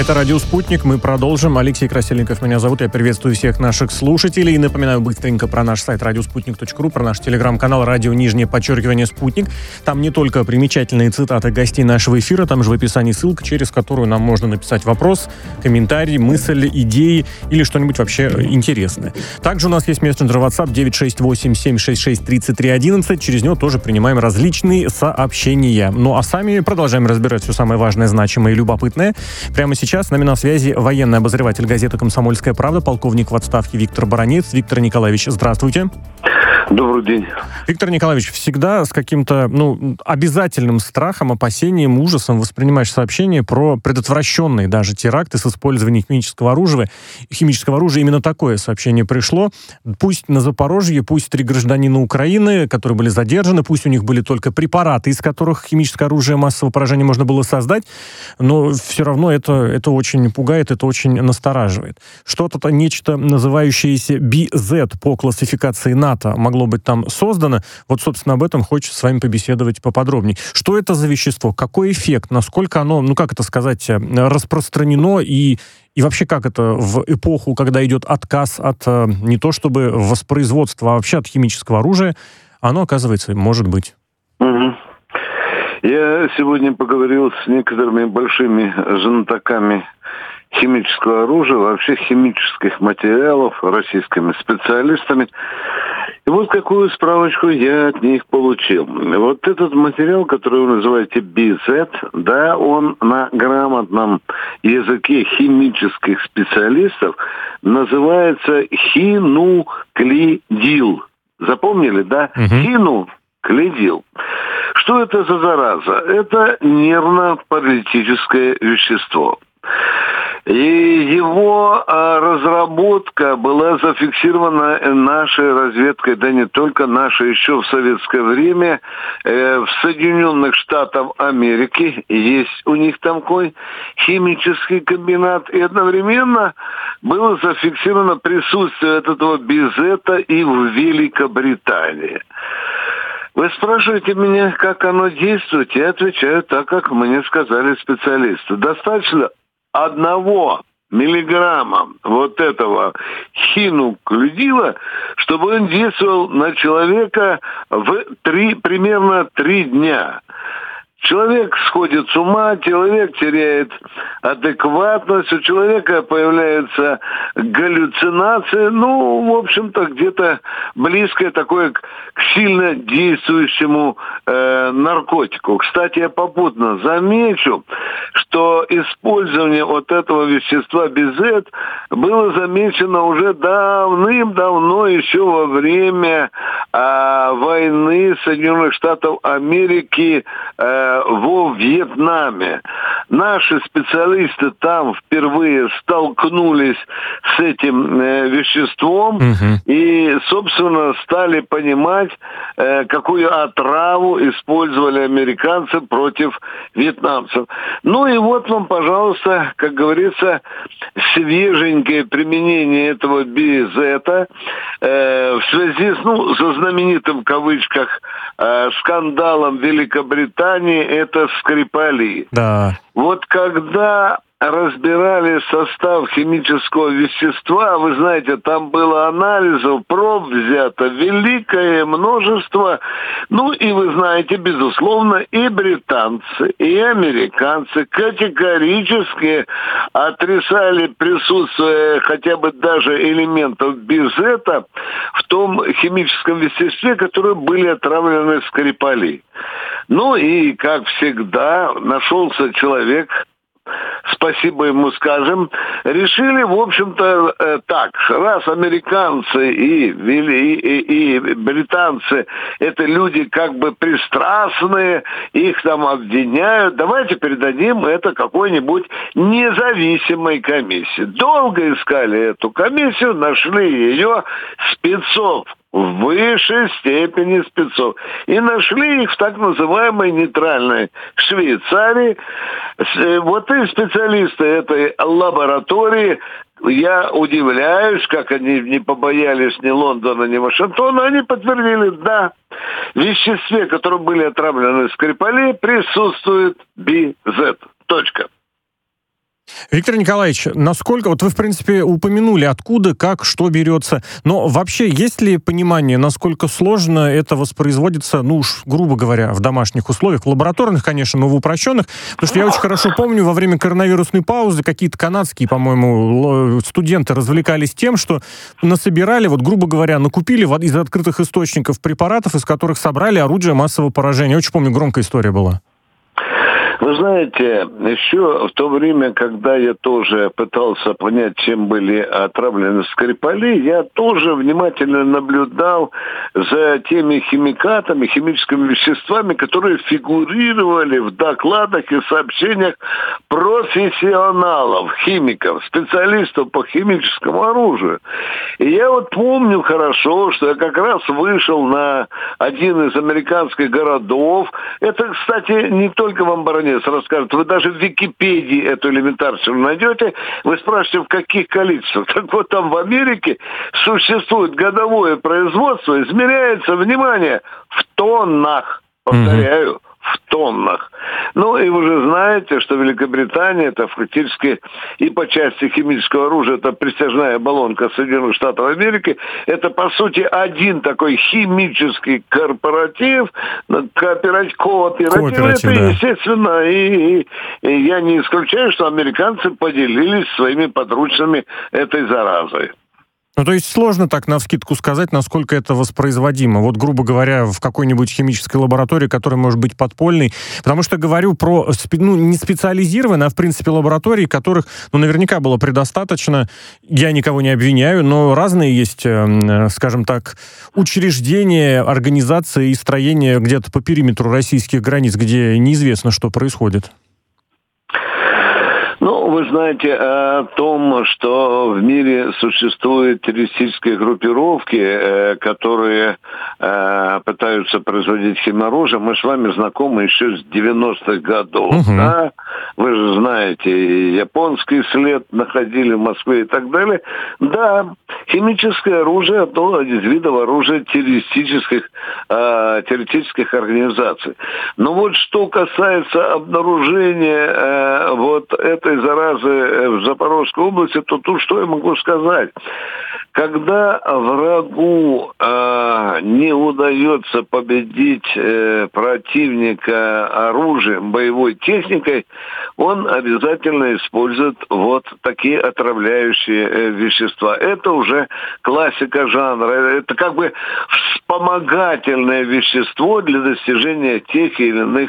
Это «Радио Спутник». Мы продолжим. Алексей Красильников меня зовут. Я приветствую всех наших слушателей. И напоминаю быстренько про наш сайт radiosputnik.ru, про наш телеграм-канал _Спутник. Там не только примечательные цитаты гостей нашего эфира, там же в описании ссылка, через которую нам можно написать вопрос, комментарий, мысль, идеи или что-нибудь вообще интересное. Также у нас есть мессенджер WhatsApp 968-766-3311. Через него тоже принимаем различные сообщения. Ну а сами продолжаем разбирать все самое важное, значимое и любопытное. Прямо сейчас с нами на связи военный обозреватель газеты «Комсомольская правда», полковник в отставке Виктор Баранец. Виктор Николаевич, здравствуйте. Добрый день. Виктор Николаевич, всегда с каким-то, обязательным страхом, опасением, ужасом воспринимаешь сообщения про предотвращенные даже теракты с использованием химического оружия. Именно такое сообщение пришло. Пусть на Запорожье, пусть 3 гражданина Украины, которые были задержаны, пусть у них были только препараты, из которых химическое оружие массового поражения можно было создать, но все равно это очень пугает, это очень настораживает. Что-то, нечто, называющееся BZ по классификации НАТО, могло быть там создано. Вот, собственно, об этом хочется с вами побеседовать поподробнее. Что это за вещество? Какой эффект? Насколько оно, распространено и вообще как это в эпоху, когда идет отказ от не то чтобы воспроизводства, а вообще от химического оружия, оно, оказывается, может быть? Угу. Я сегодня поговорил с некоторыми большими знатоками химического оружия, вообще химических материалов, российскими специалистами. И вот какую справочку я от них получил. Вот этот материал, который вы называете BZ, да, он на грамотном языке химических специалистов называется хинуклидил. Запомнили, да? Хинуклидил. Что это за зараза? Это нервно-паралитическое вещество. И его разработка была зафиксирована нашей разведкой, да не только нашей, еще в советское время, в Соединенных Штатах Америки. Есть у них такой химический комбинат. И одновременно было зафиксировано присутствие этого безета и в Великобритании. Вы спрашиваете меня, как оно действует, я отвечаю так, как мне сказали специалисты. Достаточно 1 миллиграмма вот этого хинуклидила, чтобы он действовал на человека примерно 3 дня. Человек сходит с ума, человек теряет адекватность, у человека появляются галлюцинации, в общем-то, где-то близкое такое к сильно действующему наркотику. Кстати, я попутно замечу, что использование вот этого вещества BZ было замечено уже давным-давно, еще во время войны Соединенных Штатов Америки во Вьетнаме. Наши специалисты там впервые столкнулись с этим веществом и, собственно, стали понимать, какую отраву использовали американцы против вьетнамцев. И вот вам, пожалуйста, как говорится, свеженькое применение этого BZ в связи со знаменитым, в кавычках, скандалом Великобритании, это Скрипали. Да. Вот когда разбирали состав химического вещества, вы знаете, там было анализов, проб взято великое множество. И вы знаете, безусловно, и британцы, и американцы категорически отрицали присутствие хотя бы даже элементов безета в том химическом веществе, которые были отравлены Скрипали. И, как всегда, нашелся человек, спасибо ему скажем, решили, в общем-то, так, раз американцы и британцы это люди как бы пристрастные, их там обвиняют, давайте передадим это какой-нибудь независимой комиссии. Долго искали эту комиссию, нашли ее спецов, в высшей степени спецов. И нашли их в так называемой нейтральной Швейцарии. Вот и специалисты этой лаборатории, я удивляюсь, как они не побоялись ни Лондона, ни Вашингтона, они подтвердили, да, в веществе, которым были отравлены Скрипали, присутствует BZ. Точка. Виктор Николаевич, насколько, вот вы, в принципе, упомянули, откуда, как, что берется, но вообще есть ли понимание, насколько сложно это воспроизводится, ну уж, грубо говоря, в домашних условиях, в лабораторных, конечно, но в упрощенных, потому что я очень хорошо помню, во время коронавирусной паузы какие-то канадские, по-моему, студенты развлекались тем, что насобирали, вот, грубо говоря, накупили из открытых источников препаратов, из которых собрали орудие массового поражения. Очень помню, громкая история была. Вы знаете, еще в то время, когда я тоже пытался понять, чем были отравлены Скрипали, я тоже внимательно наблюдал за теми химикатами, химическими веществами, которые фигурировали в докладах и сообщениях профессионалов, химиков, специалистов по химическому оружию. И я вот помню хорошо, что я как раз вышел на один из американских городов. Это, кстати, не только вам, баронец, расскажет. Вы даже в Википедии эту элементарщину найдете. Вы спрашиваете, в каких количествах. Так вот, там в Америке существует годовое производство, измеряется, внимание, в тоннах. Повторяю, в тоннах. Ну, и вы же знаете, что Великобритания, это фактически и по части химического оружия, это присяжная оболонка Соединенных Штатов Америки. Это, по сути, один такой химический корпоратив, кооператив. Это, да. Естественно, и я не исключаю, что американцы поделились своими подручными этой заразой. Ну, то есть сложно так навскидку сказать, насколько это воспроизводимо. Вот, грубо говоря, в какой-нибудь химической лаборатории, которая может быть подпольной. Потому что говорю про, не специализированные, а, в принципе, лаборатории, которых, наверняка было предостаточно. Я никого не обвиняю, но разные есть, скажем так, учреждения, организации и строения где-то по периметру российских границ, где неизвестно, что происходит. Ну, вы знаете о том, что в мире существуют террористические группировки, которые пытаются производить химоружие. Мы с вами знакомы еще с 90-х годов. Да? Вы же знаете, японский след находили в Москве и так далее. Да, химическое оружие – это один из видов оружия террористических организаций. Но вот что касается обнаружения вот этой заразы в Запорожской области, то тут что я могу сказать? Когда врагу не удается победить противника оружием, боевой техникой, он обязательно использует вот такие отравляющие вещества. Это уже классика жанра. Это как бы вспомогательное вещество для достижения тех или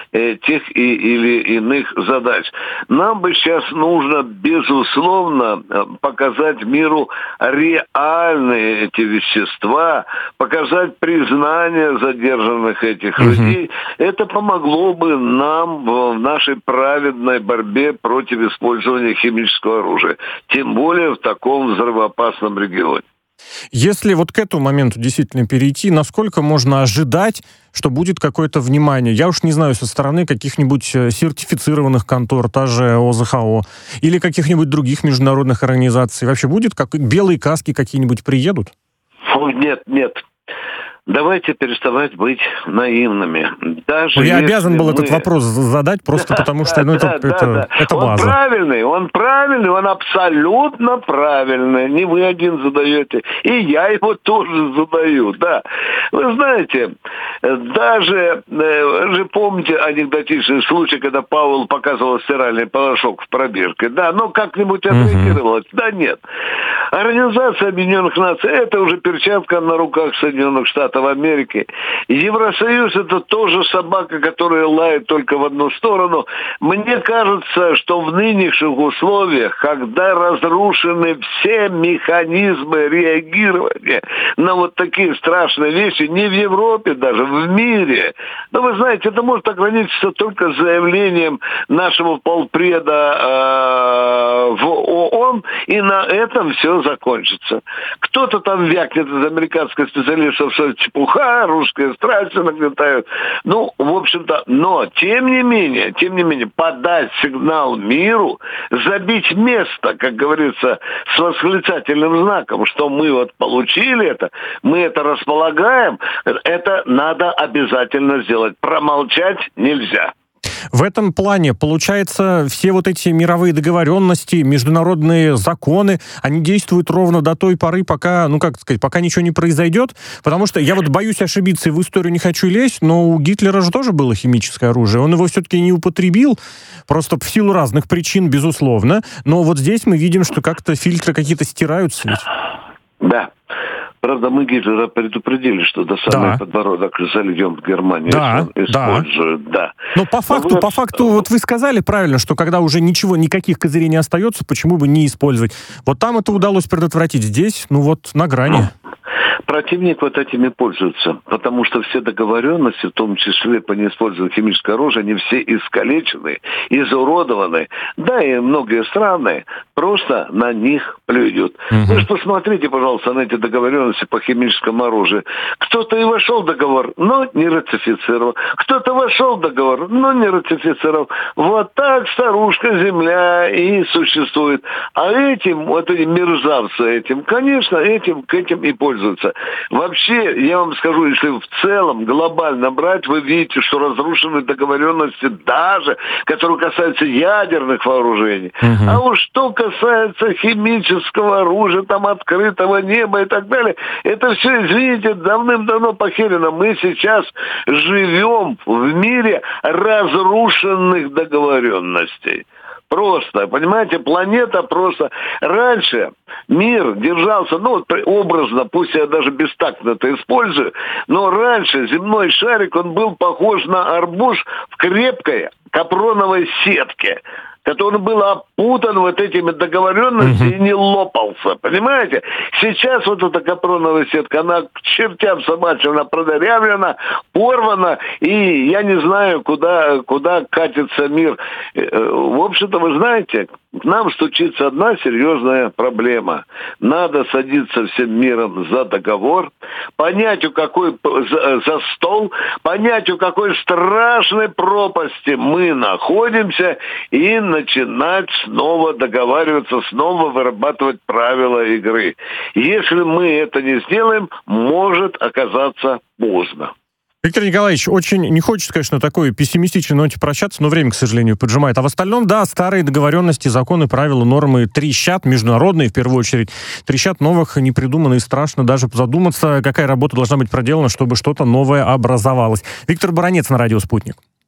иных задач. Нам бы сейчас нужно, безусловно, показать миру реальные эти вещества, показать признание задержанных этих людей. Это помогло бы нам в нашей праведной борьбе против использования химического оружия. Тем более в таком взрывоопасном регионе. Если вот к этому моменту действительно перейти, насколько можно ожидать, что будет какое-то внимание? Я уж не знаю, со стороны каких-нибудь сертифицированных контор, та же ОЗХО, или каких-нибудь других международных организаций. Вообще будет, как белые каски какие-нибудь приедут? Нет. Давайте переставать быть наивными. Даже я обязан был этот вопрос задать, просто потому что это база. Он правильный, он абсолютно правильный. Не вы один задаете, и я его тоже задаю, да. Вы знаете, даже, вы же помните анекдотичный случай, когда Пауэлл показывал стиральный порошок в пробирке, да, но как-нибудь отреагировалось? Да нет. Организация Объединенных Наций – это уже перчатка на руках Соединенных Штатов Америки. Евросоюз – это тоже собака, которая лает только в одну сторону. Мне кажется, что в нынешних условиях, когда разрушены все механизмы реагирования на вот такие страшные вещи, не в Европе даже, в мире, но вы знаете, это может ограничиться только заявлением нашего полпреда в ООН, и на этом все закончится. Кто-то там вякнет из американских специалистов, что чепуха, русские страсти нагнетают. Ну, в общем-то, но, тем не менее, подать сигнал миру, забить место, как говорится, с восклицательным знаком, что мы вот получили это, мы это располагаем, это надо обязательно сделать. Промолчать нельзя. В этом плане, получается, все вот эти мировые договоренности, международные законы, они действуют ровно до той поры, пока, пока ничего не произойдет, потому что я вот боюсь ошибиться и в историю не хочу лезть, но у Гитлера же тоже было химическое оружие, он его все-таки не употребил, просто в силу разных причин, безусловно, но вот здесь мы видим, что как-то фильтры какие-то стираются ведь. Да. Правда, мы Гитлера предупредили, что до самого подбородок зальем в Германии. Да. Но по факту, вот вы сказали правильно, что когда уже никаких козырей не остается, почему бы не использовать. Вот там это удалось предотвратить. Здесь, на грани. Противник вот этими пользуется, потому что все договоренности, в том числе по неиспользованию химического оружия, они все искалечены, изуродованы. Да, и многие страны просто на них плюют. Вы же посмотрите, пожалуйста, на эти договоренности по химическому оружию. Кто-то и вошел в договор, но не ратифицировал. Кто-то вошел в договор, но не ратифицировал. Вот так старушка земля и существует. А эти мерзавцы конечно, к этим и пользуются. Вообще, я вам скажу, если в целом глобально брать, вы видите, что разрушены договоренности даже, которые касаются ядерных вооружений. А уж что касается химического оружия, там открытого неба и так далее, это все, извините, давным-давно похерено. Мы сейчас живем в мире разрушенных договоренностей. Просто, понимаете, планета просто... Раньше мир держался, образно, пусть я даже бестактно это использую, но раньше земной шарик, он был похож на арбуз в крепкой капроновой сетке, который был опутан вот этими договоренностями и не лопался. Понимаете? Сейчас вот эта капроновая сетка, она к чертям собачьим, она продырявлена, порвана, и я не знаю, куда катится мир. В общем-то, вы знаете, к нам стучится одна серьезная проблема. Надо садиться всем миром за договор, понять, за стол, понять, у какой страшной пропасти мы находимся, и начинать снова договариваться, снова вырабатывать правила игры. Если мы это не сделаем, может оказаться поздно. Виктор Николаевич, очень не хочется, конечно, такой пессимистичной ноте прощаться, но время, к сожалению, поджимает. А в остальном, да, старые договоренности, законы, правила, нормы трещат, международные, в первую очередь, трещат, новых не придумано, и страшно даже задуматься, какая работа должна быть проделана, чтобы что-то новое образовалось. Виктор Баранец на радио «Спутник».